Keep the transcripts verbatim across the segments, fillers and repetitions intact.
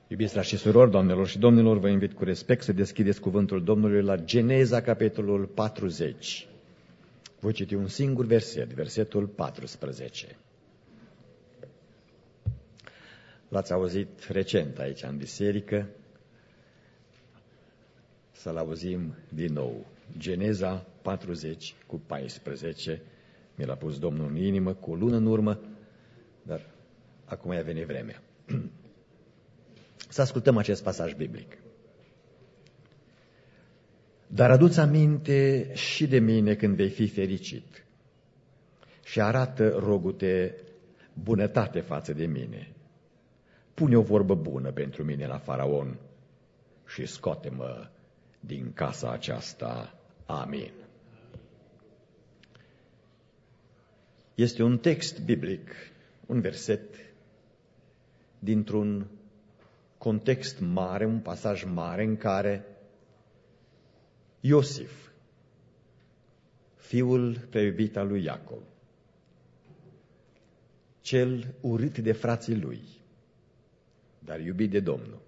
Iubiți frați și surori, doamnelor și domnilor, vă invit cu respect să deschideți cuvântul Domnului la Geneza, capitolul patruzeci. Voi citi un singur verset, versetul paisprezece. L-ați auzit recent aici în biserică, să-l auzim din nou. Geneza patruzeci cu paisprezece, mi l-a pus Domnul în inimă cu o lună în urmă, dar acum i-a venit vremea. Să ascultăm acest pasaj biblic. Dar adu-ți aminte și de mine când vei fi fericit și arată, rogu-te, bunătate față de mine. Pune o vorbă bună pentru mine la Faraon și scoate-mă din casa aceasta. Amin. Este un text biblic, un verset dintr-un context mare, un pasaj mare în care Iosif, fiul preiubit al lui Iacov, cel urât de frații lui, dar iubit de Domnul,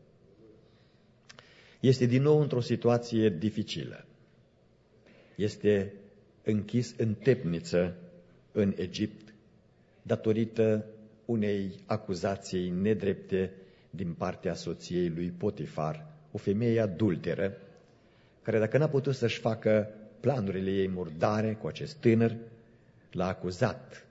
este din nou într-o situație dificilă. Este închis în temniță în Egipt datorită unei acuzații nedrepte din partea soției lui Potifar, o femeie adulteră, care dacă n-a putut să-și facă planurile ei murdare cu acest tânăr, l-a acuzat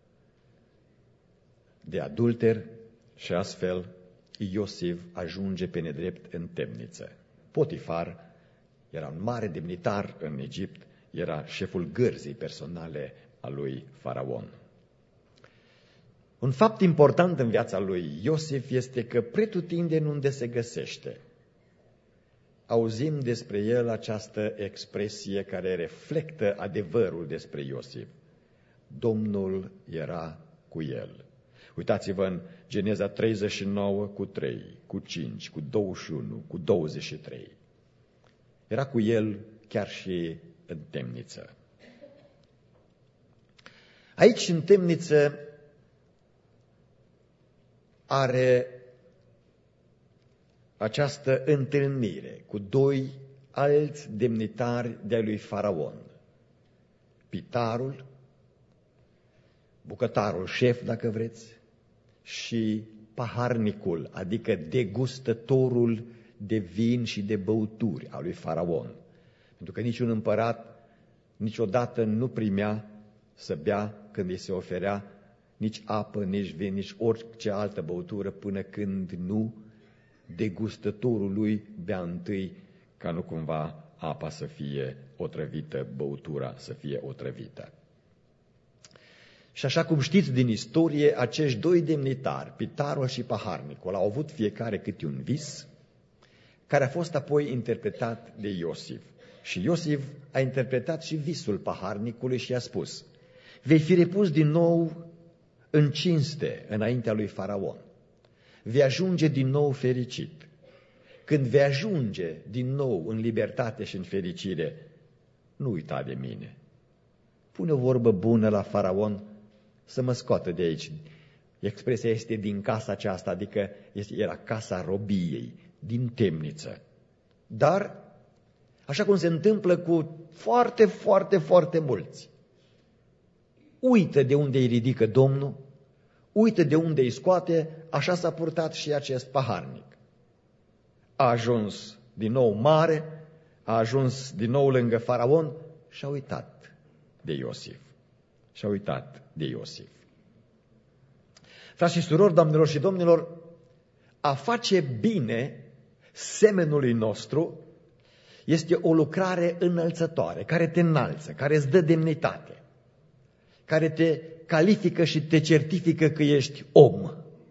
de adulter și astfel Iosif ajunge pe nedrept în temniță. Potifar era un mare demnitar în Egipt, era șeful gărzii personale a lui Faraon. Un fapt important în viața lui Iosif este că pretutindeni unde se găsește, auzim despre el această expresie care reflectă adevărul despre Iosif. Domnul era cu el. Uitați-vă în Geneza treizeci și nouă cu trei, cu cinci, cu douăzeci și unu, cu douăzeci și trei. Era cu el chiar și în temniță. Aici, în temniță, are această întâlnire cu doi alți demnitari de-ai lui Faraon. Pitarul, bucătarul șef, dacă vreți, și paharnicul, adică degustătorul de vin și de băuturi a lui Faraon. Pentru că niciun împărat niciodată nu primea să bea când îi se oferea nici apă, nici vin, nici orice altă băutură, până când nu degustătorul lui bea întâi, ca nu cumva apa să fie otrăvită, băutura să fie otrăvită. Și așa cum știți din istorie, acești doi demnitari, pitarul și paharnicul, au avut fiecare câte un vis, care a fost apoi interpretat de Iosif. Și Iosif a interpretat și visul paharnicului și a spus: vei fi repus din nou în cinste înaintea lui Faraon. Vei ajunge din nou fericit. Când vei ajunge din nou în libertate și în fericire, nu uita de mine. Pune o vorbă bună la Faraon să mă scoată de aici. Expresia este din casa aceasta, adică era casa robiei, din temniță. Dar, așa cum se întâmplă cu foarte, foarte, foarte mulți, uită de unde îi ridică Domnul, uită de unde îi scoate, așa s-a purtat și acest paharnic. A ajuns din nou mare, a ajuns din nou lângă Faraon și a uitat de Iosif. Și a uitat de Iosif. Frați și surori, doamnelor și domnilor, a face bine semenului nostru este o lucrare înălțătoare, care te înalță, care îți dă demnitate, care te califică și te certifică că ești om.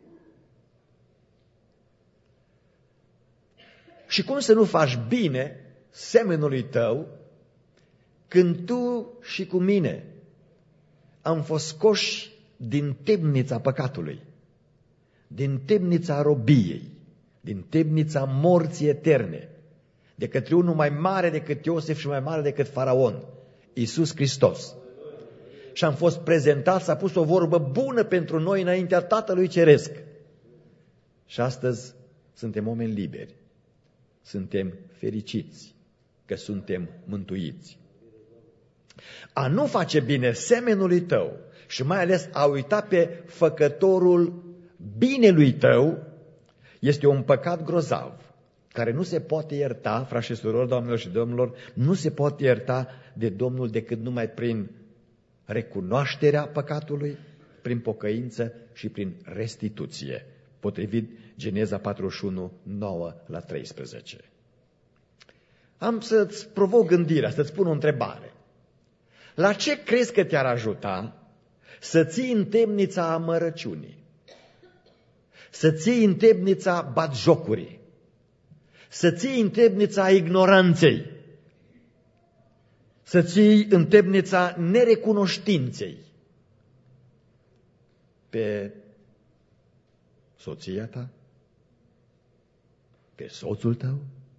Și cum să nu faci bine semenului tău când tu și cu mine am fost scoși din temnița păcatului, din temnița robiei, din temnița morții eterne, de către unul mai mare decât Iosif și mai mare decât Faraon, Iisus Hristos. Și am fost prezentați, s-a pus o vorbă bună pentru noi înaintea Tatălui Ceresc. Și astăzi suntem oameni liberi, suntem fericiți, că suntem mântuiți. A nu face bine semenului tău și mai ales a uita pe făcătorul binelui tău este un păcat grozav, care nu se poate ierta, frați și surori, doamnelor și domnilor, nu se poate ierta de Domnul decât numai prin recunoașterea păcatului, prin pocăință și prin restituție, potrivit Geneza patruzeci și unu, nouă la treisprezece. Am să-ți provoc gândirea, să-ți pun o întrebare. La ce crezi că te-ar ajuta să ții în temnița amărăciunii, să ții în temnița batjocurii, să ții în temnița ignoranței, să ții în temnița nerecunoștinței pe soția ta, pe soțul tău,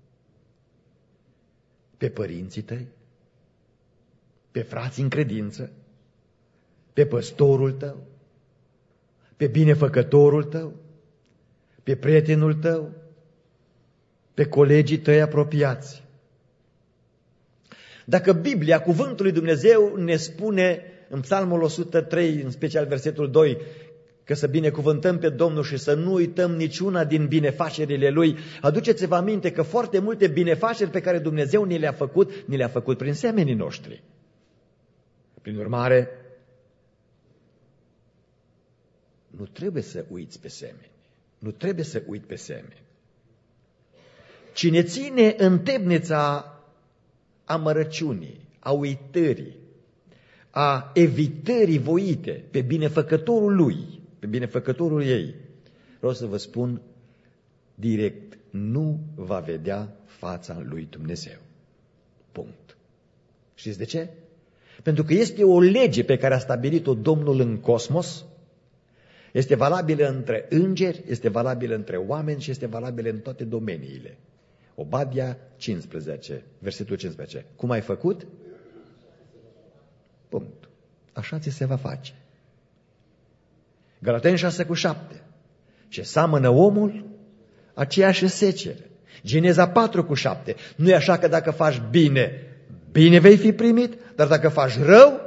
pe părinții tăi, pe frații în credință, pe păstorul tău, pe binefăcătorul tău, pe prietenul tău, pe colegii tăi apropiați. Dacă Biblia, cuvântul lui Dumnezeu, ne spune în Psalmul o sută trei, în special versetul doi, că să binecuvântăm pe Domnul și să nu uităm niciuna din binefacerile Lui, aduceți-vă aminte că foarte multe binefaceri pe care Dumnezeu ni le-a făcut, ni le-a făcut prin semenii noștri. Prin urmare, nu trebuie să uiți pe semeni. Nu trebuie să uiți pe semeni. Cine ține în temnița amărăciunii, a uitării, a evitării voite pe binefăcătorul lui, pe binefăcătorul ei, vreau să vă spun direct, nu va vedea fața lui Dumnezeu. Punct. Știți de ce? Pentru că este o lege pe care a stabilit-o Domnul în cosmos, este valabilă între îngeri, este valabilă între oameni și este valabilă în toate domeniile. Obadia cincisprezece, versetul cincisprezece. Cum ai făcut? Punct. Așa ți se va face. Galateni șase cu șapte. Ce seamănă omul, aceea și secere. Geneza patru cu șapte. Nu e așa că dacă faci bine, bine vei fi primit, dar dacă faci rău,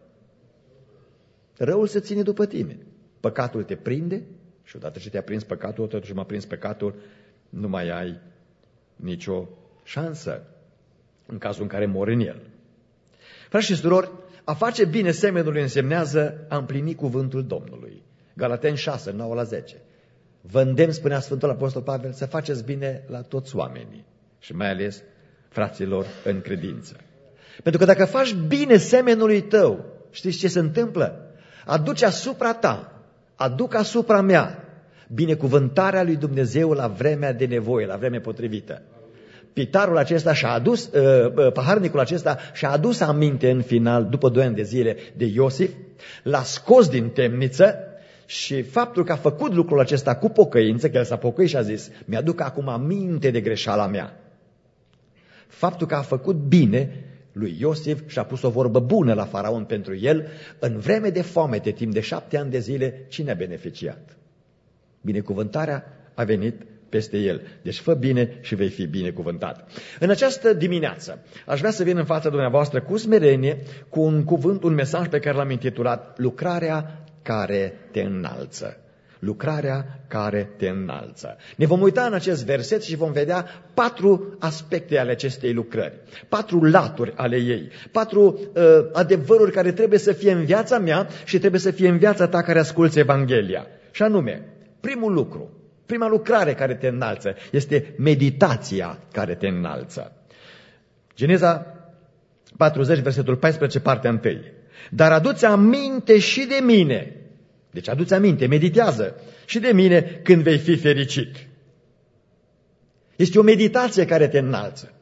răul se ține după tine. Păcatul te prinde și odată ce te-a prins păcatul, odată ce m-a prins păcatul, nu mai ai nicio șansă în cazul în care mori în el. Frați și surori, a face bine semenului însemnează a împlini cuvântul Domnului. Galateni șase, nouă la zece. Vă îndemn, spunea Sfântul Apostol Pavel, să faceți bine la toți oamenii și mai ales fraților în credință. Pentru că dacă faci bine semenului tău, știți ce se întâmplă? Aduce asupra ta, aduc asupra mea binecuvântarea lui Dumnezeu la vremea de nevoie, la vremea potrivită. Pitarul acesta și-a adus, uh, paharnicul acesta și-a adus aminte în final, după doi ani de zile, de Iosif, l-a scos din temniță și faptul că a făcut lucrul acesta cu pocăință, că el s-a pocăit și a zis, mi-aduc acum aminte de greșeala mea. Faptul că a făcut bine lui Iosif și a pus o vorbă bună la faraon pentru el, în vreme de foamete, timp de șapte ani de zile, cine a beneficiat? Binecuvântarea a venit peste el. Deci fă bine și vei fi binecuvântat. În această dimineață aș vrea să vin în fața dumneavoastră cu smerenie, cu un cuvânt, un mesaj pe care l-am intitulat Lucrarea care te înalță. Lucrarea care te înalță. Ne vom uita în acest verset și vom vedea patru aspecte ale acestei lucrări, patru laturi ale ei, patru uh, adevăruri care trebuie să fie în viața mea și trebuie să fie în viața ta care asculți Evanghelia. Și anume, primul lucru, prima lucrare care te înalță este meditația care te înalță. Geneza patruzeci, versetul paisprezece, partea întâi. Dar adu-ți aminte și de mine. Deci adu-ți aminte, meditează și de mine când vei fi fericit. Este o meditație care te înalță.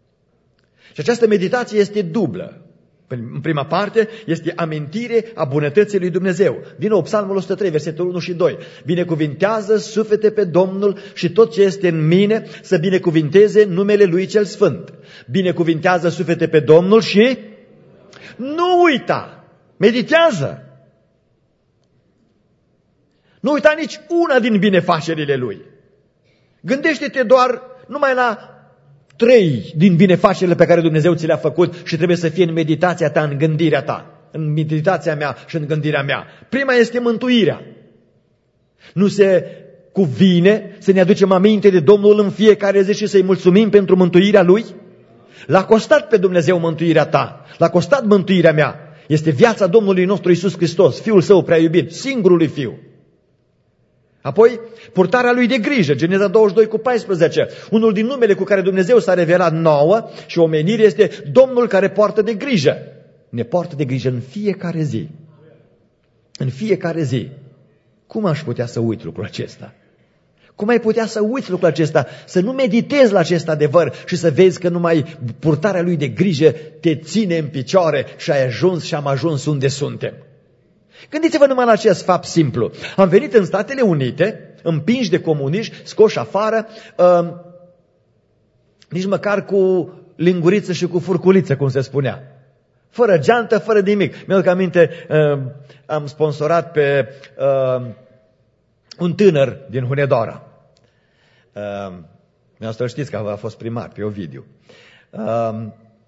Și această meditație este dublă. În prima parte este amintire a bunătății lui Dumnezeu. Din nou, Psalmul o sută trei, versetul unu și doi. Binecuvintează suflete pe Domnul și tot ce este în mine să binecuvinteze numele Lui cel Sfânt. Binecuvintează suflete pe Domnul și nu uita, meditează. Nu uita nici una din binefacerile Lui. Gândește-te doar numai la trei din binefacerile pe care Dumnezeu ți le-a făcut și trebuie să fie în meditația ta, în gândirea ta, în meditația mea și în gândirea mea. Prima este mântuirea. Nu se cuvine să ne aducem aminte de Domnul în fiecare zi și să-i mulțumim pentru mântuirea Lui? L-a costat pe Dumnezeu mântuirea ta, l-a costat mântuirea mea. Este viața Domnului nostru Iisus Hristos, Fiul Său prea iubit, singurului Fiu. Apoi, purtarea Lui de grijă, Geneza douăzeci și doi cu paisprezece. Unul din numele cu care Dumnezeu s-a revelat nouă și omenire este Domnul care poartă de grijă. Ne poartă de grijă în fiecare zi. În fiecare zi. Cum aș putea să uit lucrul acesta? Cum ai putea să uiți lucrul acesta, să nu meditezi la acest adevăr și să vezi că numai purtarea Lui de grijă te ține în picioare și ai ajuns și am ajuns unde suntem? Gândiți-vă numai la acest fapt simplu. Am venit în Statele Unite, împinși de comuniști, scoși afară, uh, nici măcar cu linguriță și cu furculiță, cum se spunea. Fără geantă, fără nimic. Mi-aduc aminte, uh, am sponsorat pe uh, un tânăr din Hunedoara. Uh, Asta știți că a fost primar, pe Ovidiu. Uh,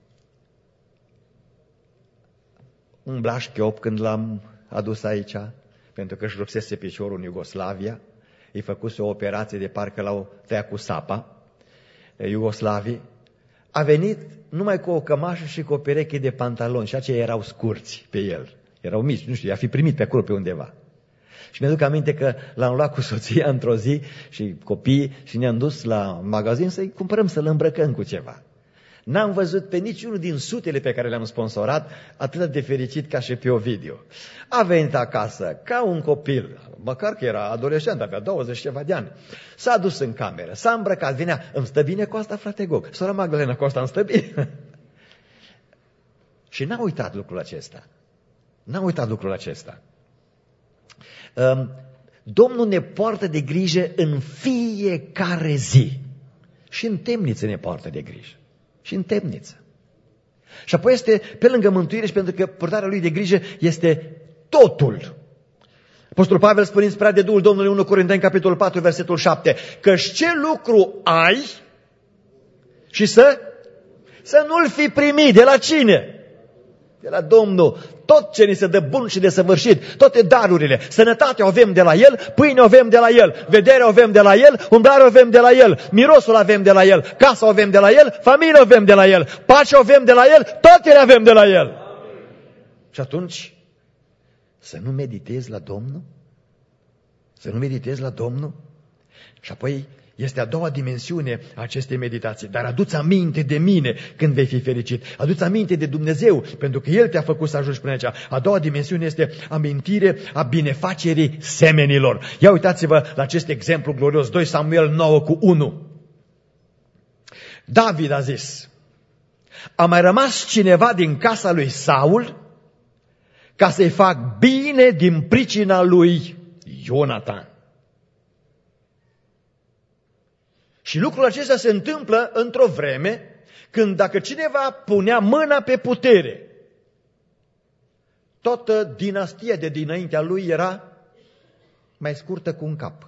un blașchiop când l-am adus aici, pentru că își rupsese piciorul în Iugoslavia, îi făcuse o operație de parcă l-au tăiat cu sapa, iugoslavii, a venit numai cu o cămașă și cu o pereche de pantaloni și aceia erau scurți pe el, erau mici, nu știu, i-a fi primit pe acolo pe undeva. Și mi-aduc aminte că l-am luat cu soția într-o zi și copiii și ne-am dus la magazin să-i cumpărăm, să-l îmbrăcăm cu ceva. N-am văzut pe niciunul din sutele pe care le-am sponsorat atât de fericit ca și pe Ovidiu. A venit acasă ca un copil, măcar că era adolescent, avea douăzeci ceva de ani. S-a dus în cameră, s-a îmbrăcat, venea, îmi stă bine cu asta, frate Gog? Sora Magdalena, cu asta îmi stă bine? Și n-a uitat lucrul acesta. N-a uitat lucrul acesta. Domnul ne poartă de grijă în fiecare zi. Și în temniță ne poartă de grijă. Și în temniță. Și apoi este pe lângă mântuire și pentru că purtarea Lui de grijă este totul. Apostolul Pavel spune inspirat de Duhul Domnului, unu Corinteni, capitolul patru, versetul șapte, căci ce lucru ai și să, să nu-l fi primit. De la cine? De la Domnul. Tot ce ni se dă bun și de săvârșit, toate darurile, sănătatea o avem de la El, pâine o avem de la El, vederea o avem de la El, umblarea o avem de la El, mirosul avem de la El, casa o avem de la El, familia o avem de la El, pacea o avem de la El, toate le avem de la El. Amin. Și atunci, să nu meditezi la Domnul? Să nu meditezi la Domnul? Și apoi este a doua dimensiune a acestei meditații. Dar adu-ți aminte de mine când vei fi fericit. Adu-ți aminte de Dumnezeu, pentru că El te-a făcut să ajungi până aici. A doua dimensiune este amintire a binefacerii semenilor. Ia uitați-vă la acest exemplu glorios, doi Samuel nouă cu unu. David a zis, a mai rămas cineva din casa lui Saul ca să-i fac bine din pricina lui Ionatan. Și lucrul acesta se întâmplă într-o vreme când dacă cineva punea mâna pe putere, toată dinastia de dinaintea lui era mai scurtă cu un cap.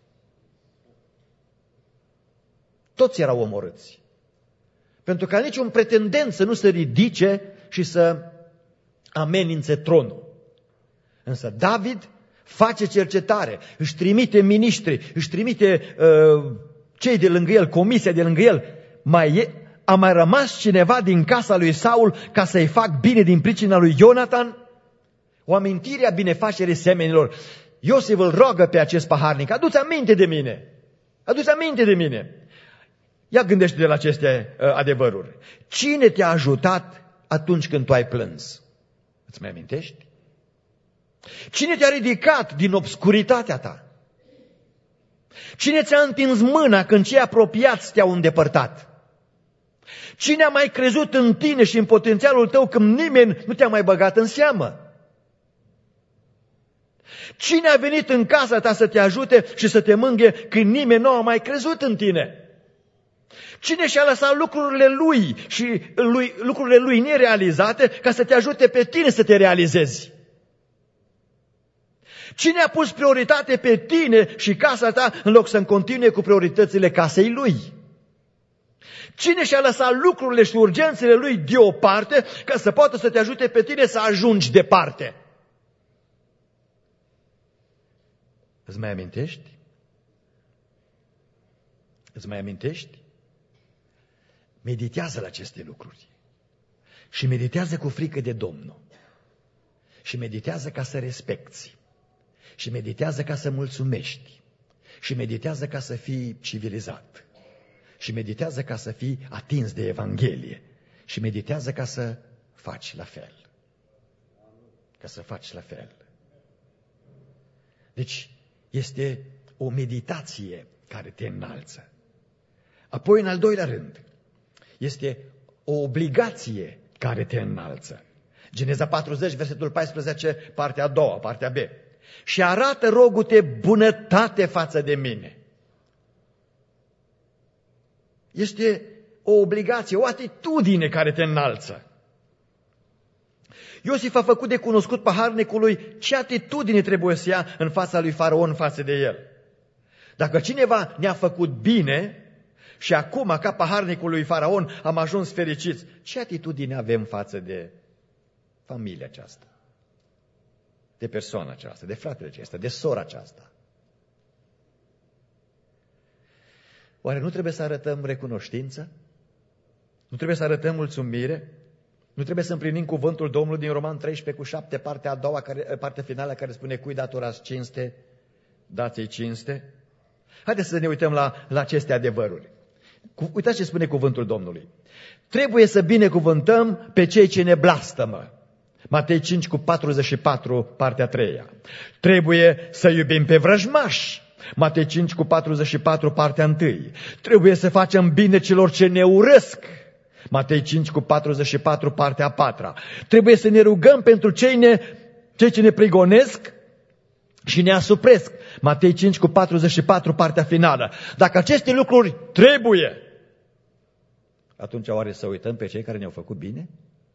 Toți erau omorâți. Pentru ca niciun pretendent să nu se ridice și să amenințe tronul. Însă David face cercetare, își trimite miniștri, își trimite uh, cei de lângă el, comisia de lângă el. Mai e, a mai rămas cineva din casa lui Saul ca să-i fac bine din pricina lui Ionatan? O amintire a binefacerii semenilor. Iosif îl roagă pe acest paharnic, adu-ți aminte de mine, adu-ți aminte de mine. Ia gândește-te la aceste uh, adevăruri. Cine te-a ajutat atunci când tu ai plâns? Îți mai amintești? Cine te-a ridicat din obscuritatea ta? Cine ți-a întins mâna când cei apropiați te-au îndepărtat? Cine a mai crezut în tine și în potențialul tău când nimeni nu te-a mai băgat în seamă? Cine a venit în casa ta să te ajute și să te mânghe când nimeni nu a mai crezut în tine? Cine și-a lăsat lucrurile lui și lui, lucrurile lui nerealizate ca să te ajute pe tine să te realizezi? Cine a pus prioritate pe tine și casa ta în loc să continue cu prioritățile casei lui? Cine și-a lăsat lucrurile și urgențele lui deoparte ca să poată să te ajute pe tine să ajungi departe? Îți mai amintești? Îți mai amintești? Meditează la aceste lucruri. Și meditează cu frică de Domnul. Și meditează ca să respecti. Și meditează ca să mulțumești. Și meditează ca să fii civilizat. Și meditează ca să fii atins de Evanghelie. Și meditează ca să faci la fel. Ca să faci la fel. Deci este o meditație care te înalță. Apoi, în al doilea rând, este o obligație care te înalță. Geneza patruzeci, versetul paisprezece, partea a doua, partea B. Și arată, rogu-te, bunătate față de mine. Este o obligație, o atitudine care te înalță. Iosif a făcut de cunoscut paharnicului ce atitudine trebuie să ia în fața lui Faraon față de el. Dacă cineva ne-a făcut bine și acum, ca paharnicul lui Faraon, am ajuns fericiți, ce atitudine avem față de familia aceasta? De persoana aceasta, de fratele acesta, de sora aceasta? Oare nu trebuie să arătăm recunoștință? Nu trebuie să arătăm mulțumire? Nu trebuie să împlinim cuvântul Domnului din Roman treisprezece cu șapte, partea a doua, care, partea finală, care spune: cui datorați cinste, dați-i cinste? Haideți să ne uităm la, la aceste adevăruri. Cu, uitați ce spune cuvântul Domnului. Trebuie să binecuvântăm pe cei ce ne blastămă. Matei cinci cu patruzeci și patru, partea a treia. Trebuie să iubim pe vrăjmași. Matei cinci cu patruzeci și patru, partea a întâi. Trebuie să facem bine celor ce ne urăsc. Matei cinci cu patruzeci și patru, partea a patra. Trebuie să ne rugăm pentru cei, ne, cei ce ne prigonesc și ne asupresc. Matei cinci cu patruzeci și patru, partea finală. Dacă aceste lucruri trebuie, atunci oare să uităm pe cei care ne-au făcut bine?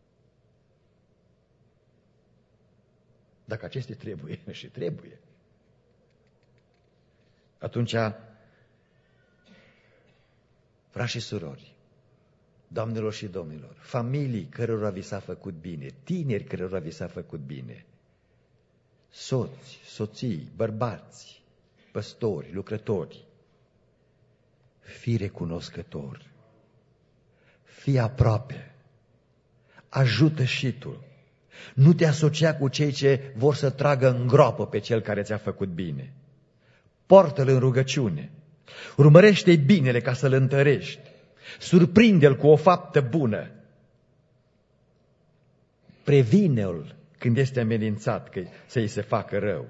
Dacă aceste trebuie și trebuie, atunci, frați și surori, doamnelor și domnilor, familii cărora vi s-a făcut bine, tineri cărora vi s-a făcut bine, soți, soții, bărbați, păstori, lucrători, fii recunoscător, fii aproape, ajută și tu. Nu te asocia cu cei ce vor să tragă în groapă pe cel care ți-a făcut bine. Poartă-l în rugăciune, urmărește-i binele ca să-l întărești, surprinde-l cu o faptă bună, previne-l când este amenințat că să-i se facă rău.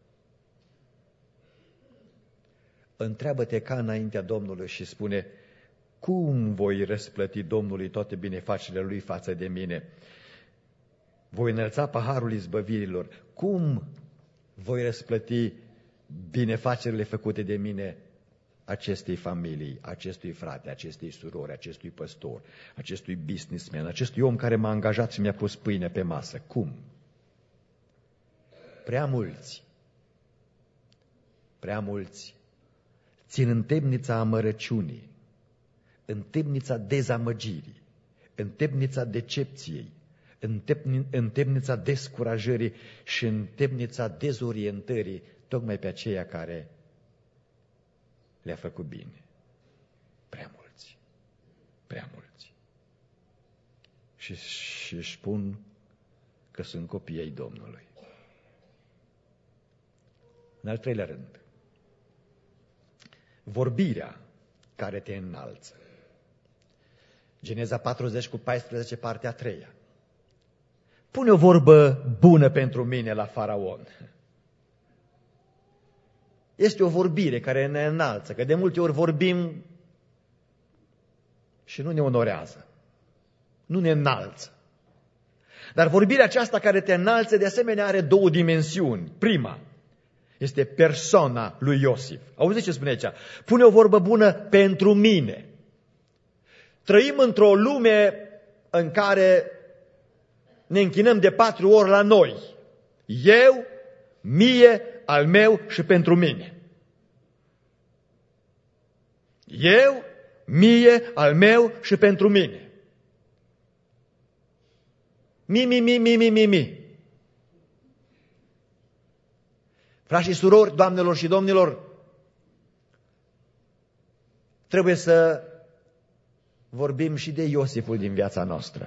Întreabă-te ca înaintea Domnului și spune: cum voi răsplăti Domnului toate binefacerile lui față de mine? Voi înălța paharul izbăvirilor. Cum voi răsplăti binefacerile făcute de mine acestei familii, acestui frate, acestei surori, acestui păstor, acestui businessman, acestui om care m-a angajat și mi-a pus pâine pe masă? Cum? Prea mulți, prea mulți țin în temnița amărăciunii, în temnița dezamăgirii, în temnița decepției, în temnița descurajării și în temnița dezorientării, tocmai pe aceia care le-a făcut bine. Prea mulți, prea mulți. Și, și își spun că sunt copiii ai Domnului. În al treilea rând, vorbirea care te înalță. Geneza patruzeci cu paisprezece, partea a treia. Pune o vorbă bună pentru mine la Faraon. Este o vorbire care ne înalță, că de multe ori vorbim și nu ne onorează, nu ne înalță. Dar vorbirea aceasta care te înalță, de asemenea, are două dimensiuni. Prima este persoana lui Iosif. Auziți ce spune aici? Pune o vorbă bună pentru mine. Trăim într-o lume în care ne închinăm de patru ori la noi. Eu, mie, al meu și pentru mine. Eu, mie, al meu și pentru mine. Mi, mi, mi, mi, mi, mi, mi. Frați și surori, doamnelor și domnilor, trebuie să vorbim și de Iosiful din viața noastră.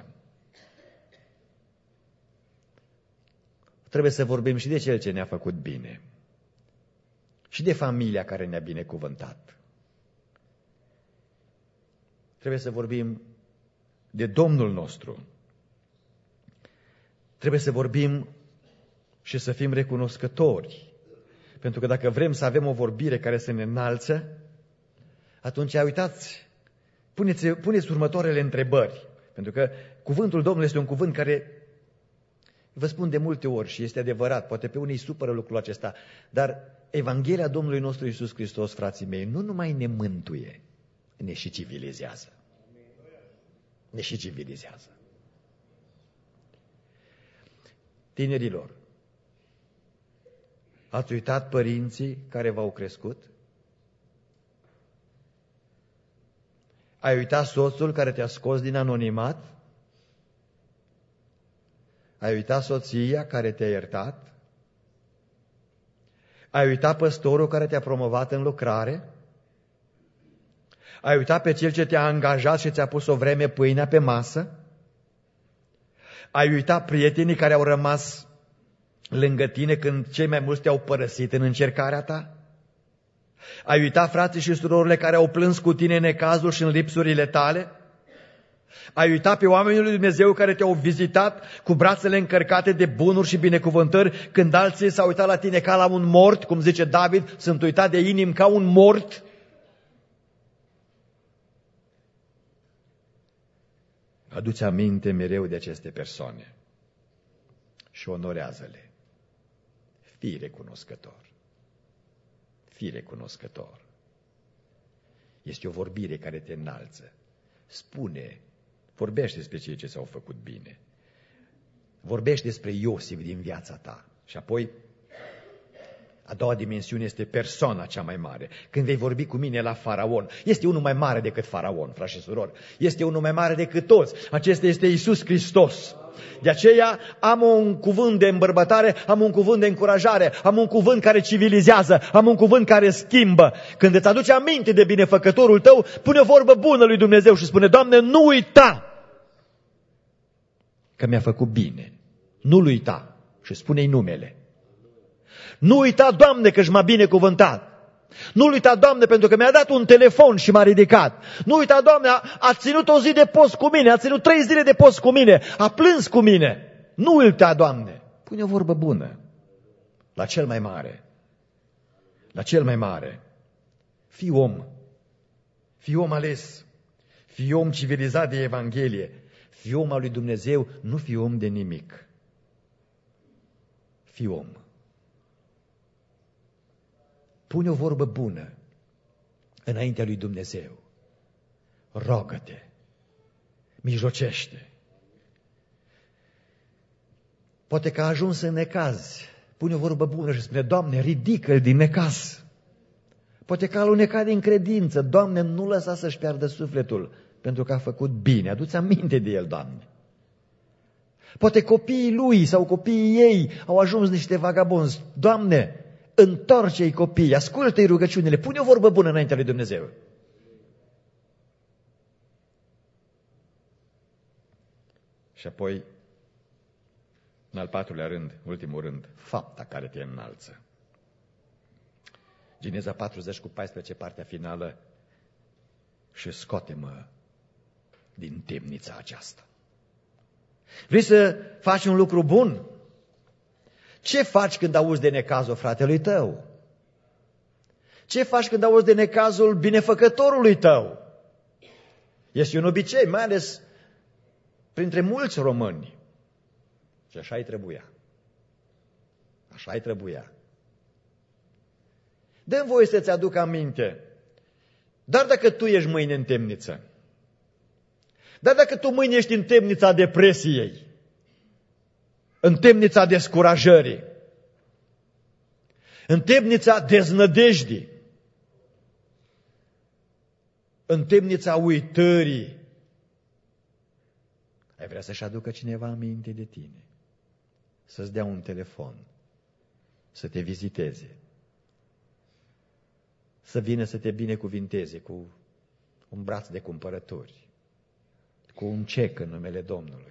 Trebuie să vorbim și de cel ce ne-a făcut bine. Și de familia care ne-a binecuvântat. Trebuie să vorbim de Domnul nostru. Trebuie să vorbim și să fim recunoscători. Pentru că dacă vrem să avem o vorbire care să ne înalță, atunci, uitați, puneți, puneți următoarele întrebări. Pentru că cuvântul Domnului este un cuvânt care, vă spun de multe ori și este adevărat, poate pe unii îi supără lucrul acesta, dar Evanghelia Domnului nostru Iisus Hristos, frații mei, nu numai ne mântuie, ne și civilizează. Ne și civilizează. Tinerilor, ați uitat părinții care v-au crescut? Ai uitat soțul care te-a scos din anonimat? Ai uitat soția care te-a iertat? Ai uitat păstorul care te-a promovat în lucrare? Ai uitat pe cel ce te-a angajat și ți-a pus o vreme pâinea pe masă? Ai uitat prietenii care au rămas lângă tine când cei mai mulți te-au părăsit în încercarea ta? Ai uitat frații și surorile care au plâns cu tine în necazul și în lipsurile tale? Ai uitat pe oamenii lui Dumnezeu care te-au vizitat cu brațele încărcate de bunuri și binecuvântări când alții s-au uitat la tine ca la un mort, cum zice David, sunt uitat de inim ca un mort? Adu-ți aminte mereu de aceste persoane și onorează-le. Fii recunoscător. Fii recunoscător. Este o vorbire care te înalță. Spune, vorbește despre cei ce s-au făcut bine. Vorbește despre Iosif din viața ta. Și apoi, a doua dimensiune este persoana cea mai mare. Când vei vorbi cu mine la Faraon, este unul mai mare decât Faraon, frați și surori. Este unul mai mare decât toți. Acesta este Iisus Hristos. De aceea am un cuvânt de îmbărbătare, am un cuvânt de încurajare, am un cuvânt care civilizează, am un cuvânt care schimbă. Când îți aduce aminte de binefăcătorul tău, pune o vorbă bună lui Dumnezeu și spune, Doamne, nu uita că mi-a făcut bine. Nu-l uita și spune-i numele. Nu uita, Doamne, că-și m-a binecuvântat. Nu uita, Doamne, pentru că mi-a dat un telefon și m-a ridicat. Nu uita, Doamne, a, a ținut o zi de post cu mine, a ținut trei zile de post cu mine, a plâns cu mine. Nu uita, Doamne. Pune o vorbă bună la cel mai mare. La cel mai mare. Fii om. Fii om ales. Fii om civilizat de Evanghelie. Fii om al lui Dumnezeu, nu fii om de nimic. Fii om. Pune o vorbă bună înaintea lui Dumnezeu. Rogă-te. Mijlocește. Poate că a ajuns în necaz. Pune o vorbă bună și spune, Doamne, ridică-l din necaz. Poate că a alunecat din credință. Doamne, nu lăsa să-și piardă sufletul pentru că a făcut bine. Adu-ți aminte de el, Doamne. Poate copiii lui sau copiii ei au ajuns niște vagabonzi. Doamne, întoarce-i copiii, ascultă-i rugăciunile, pune o vorbă bună înaintea lui Dumnezeu. Și apoi, în al patrulea rând, ultimul rând, fapta care te înalță. Geneza patruzeci cu paisprezece, partea finală, și scoate-mă din temnița aceasta. Vrei să faci un lucru bun? Ce faci când auzi de necazul fratelui tău? Ce faci când auzi de necazul binefăcătorului tău? Este un obicei, mai ales printre mulți români. Și așa-i trebuia. Așa-i trebuia. Dă-mi voie să-ți aduc aminte. Dar dacă tu ești mâine în temniță, dar dacă tu mâine ești în temnița depresiei, în temnița descurajării, în temnița deznădejdii, în temnița uitării. Ai vrea să-și aducă cineva aminte de tine, să-ți dea un telefon, să te viziteze, să vină să te binecuvinteze cu un braț de cumpărături, cu un cec în numele Domnului.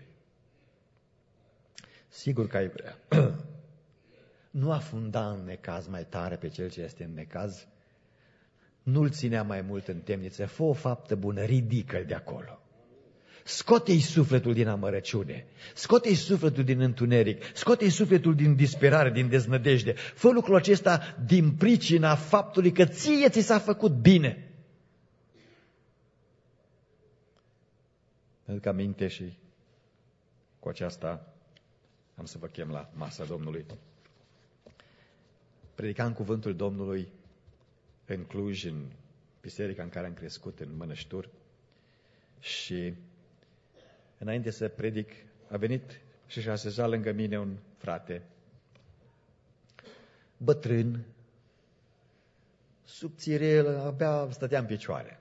Sigur că ai vrea. Nu afunda în necaz mai tare pe cel ce este în necaz, nu-l ținea mai mult în temniță, fă o faptă bună, ridică-l de acolo. Scoate-i sufletul din amărăciune, scoate-i sufletul din întuneric, scoate-i sufletul din disperare, din deznădejde. Fă lucrul acesta din pricina faptului că ție ți s-a făcut bine. Îmi aduc aminte și cu aceasta am să vă chem la masa Domnului. Predicam cuvântul Domnului în Cluj, în biserica în care am crescut, în Mănășturi, și înainte să predic, a venit și și-a așezat lângă mine un frate, bătrân, subțirel, abia stătea în picioare.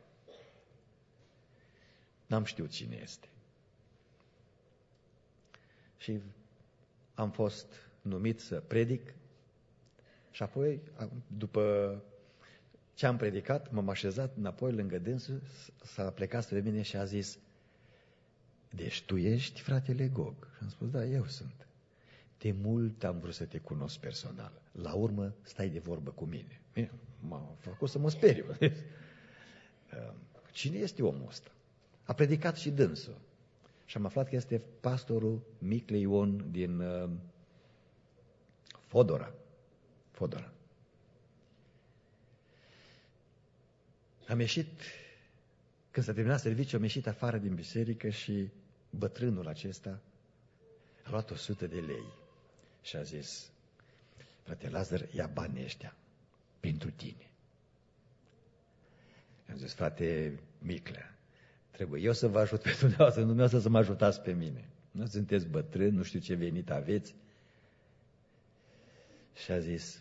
N-am știut cine este. Și am fost numit să predic și apoi, după ce am predicat, m-am așezat înapoi lângă dânsul, s-a plecat spre mine și a zis: deci tu ești fratele Gog? Și am spus: da, eu sunt. De mult am vrut să te cunosc personal. La urmă stai de vorbă cu mine. M-a făcut să mă speriu. Cine este omul ăsta? A predicat și dânsul. Și am aflat că este pastorul Micle Ion din uh, Fodora. Fodora. Am ieșit, când s-a terminat serviciul, am ieșit afară din biserică și bătrânul acesta a luat o sută de lei și a zis: frate Lazar, ia banii ăștia pentru tine. Am zis: frate Micle, trebuie eu să vă ajut pe dumneavoastră, nu dumneavoastră să mă ajutați pe mine. Nu sunteți bătrâni, nu știu ce venit aveți. Și a zis: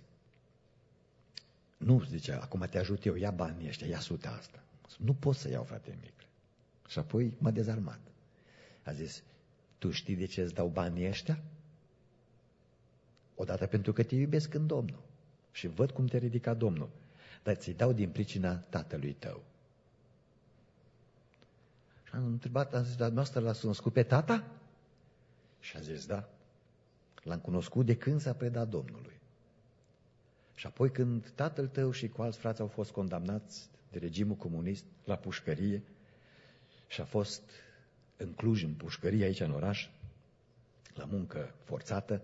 nu, zicea, acum te ajut eu, ia banii ăștia, ia suta asta. Nu pot să iau, frate Micle. Și apoi m-a dezarmat. A zis: tu știi de ce îți dau banii ăștia? Odată pentru că te iubesc în Domnul și văd cum te ridica Domnul, dar ți-i dau din pricina tatălui tău. Și am întrebat, am zis: dar noastră l-ați cunoscut pe tata? Și a zis: da, l-am cunoscut de când s-a predat Domnului. Și apoi când tatăl tău și cu alți frați au fost condamnați de regimul comunist la pușcărie și a fost în Cluj, în pușcărie, aici în oraș, la muncă forțată,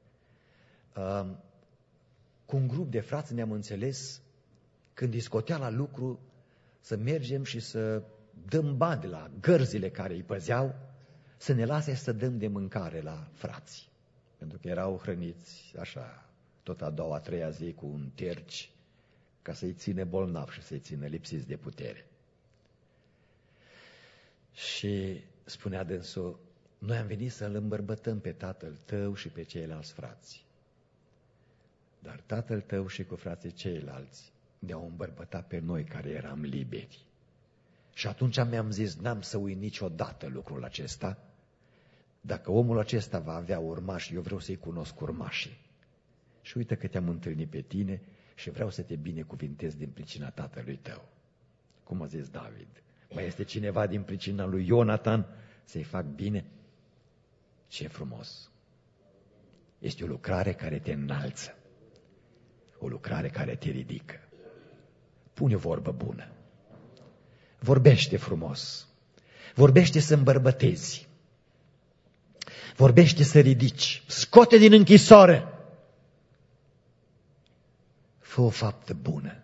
cu un grup de frați ne-am înțeles, când iscotea la lucru, să mergem și să dăm bani de la gărzile care îi păzeau, să ne lase să dăm de mâncare la frați. Pentru că erau hrăniți așa, tot a doua, a treia zi, cu un terci, ca să-i ține bolnav și să-i ține lipsiți de putere. Și spunea dânsul: noi am venit să-l îmbărbătăm pe tatăl tău și pe ceilalți frați. Dar tatăl tău și cu frații ceilalți ne-au îmbărbătat pe noi care eram liberi. Și atunci mi-am zis: n-am să uit niciodată lucrul acesta. Dacă omul acesta va avea urmași, eu vreau să-i cunosc urmașii. Și uite că te-am întâlnit pe tine și vreau să te binecuvintez din pricina tatălui tău. Cum a zis David: mai este cineva din pricina lui Ionatan să-i fac bine? Ce frumos! Este o lucrare care te înalță, o lucrare care te ridică. Pune o vorbă bună, vorbește frumos, vorbește să îmbărbătezi, vorbește să ridici, scoate din închisoare. Fă o faptă bună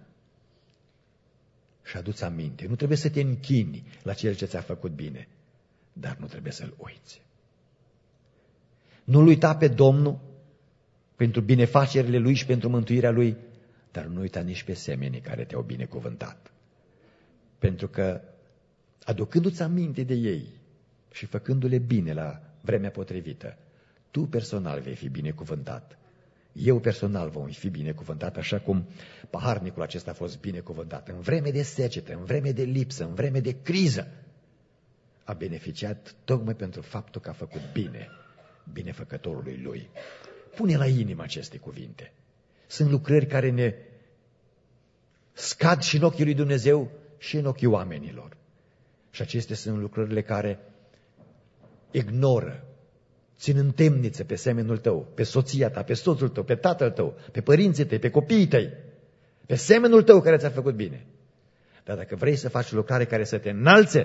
și adu-ți aminte. Nu trebuie să te închini la cel ce ți-a făcut bine, dar nu trebuie să-l uiți. Nu-l uita pe Domnul pentru binefacerile Lui și pentru mântuirea Lui, dar nu uita nici pe semenii care te-au binecuvântat. Pentru că, aducându-ți aminte de ei și făcându-le bine la vremea potrivită, tu personal vei fi binecuvântat Eu personal vom fi binecuvântat, așa cum paharnicul acesta a fost binecuvântat. În vreme de secetă, în vreme de lipsă, în vreme de criză, a beneficiat tocmai pentru faptul că a făcut bine binefăcătorului lui. Pune la inimă aceste cuvinte. Sunt lucrări care ne scad și în ochii lui Dumnezeu și în ochii oamenilor. Și acestea sunt lucrările care ignoră, țin în temniță pe semenul tău, pe soția ta, pe soțul tău, pe tatăl tău, pe părinții tăi, pe copiii tăi, pe semenul tău care ți-a făcut bine. Dar dacă vrei să faci lucrare care să te înalțe,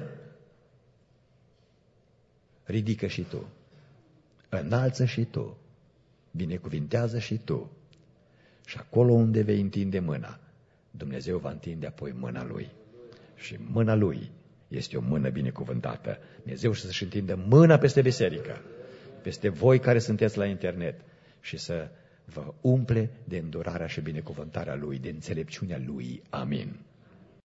ridică și tu, înalță și tu, binecuvintează și tu. Și acolo unde vei întinde mâna, Dumnezeu va întinde apoi mâna Lui. Și mâna Lui este o mână binecuvântată. Dumnezeu să-și întindă mâna peste biserică, peste voi care sunteți la internet și să vă umple de îndurarea și binecuvântarea Lui, de înțelepciunea Lui. Amin.